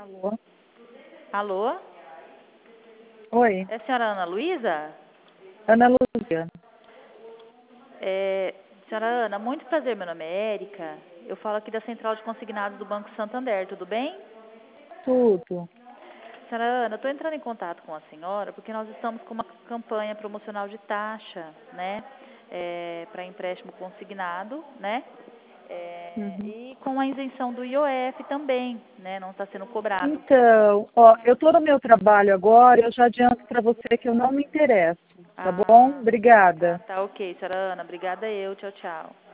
Alô? Alô? Oi, É a senhora Ana Luísa? Ana Lúcia. Senhora Ana, muito prazer, meu nome é Érica. Eu falo aqui da Central de Consignados do Banco Santander, tudo bem? Tudo. Senhora Ana, eu estou entrando em contato com a senhora porque nós estamos com uma campanha promocional de taxa, né? Para empréstimo consignado, né? Uhum. E com a isenção do IOF também, né? Não está sendo cobrado. Então, ó, eu estou no meu trabalho agora, eu já adianto para você que eu não me interesso, tá bom? Ah, Obrigada. tá ok, senhora Ana. Obrigada eu. Tchau, tchau.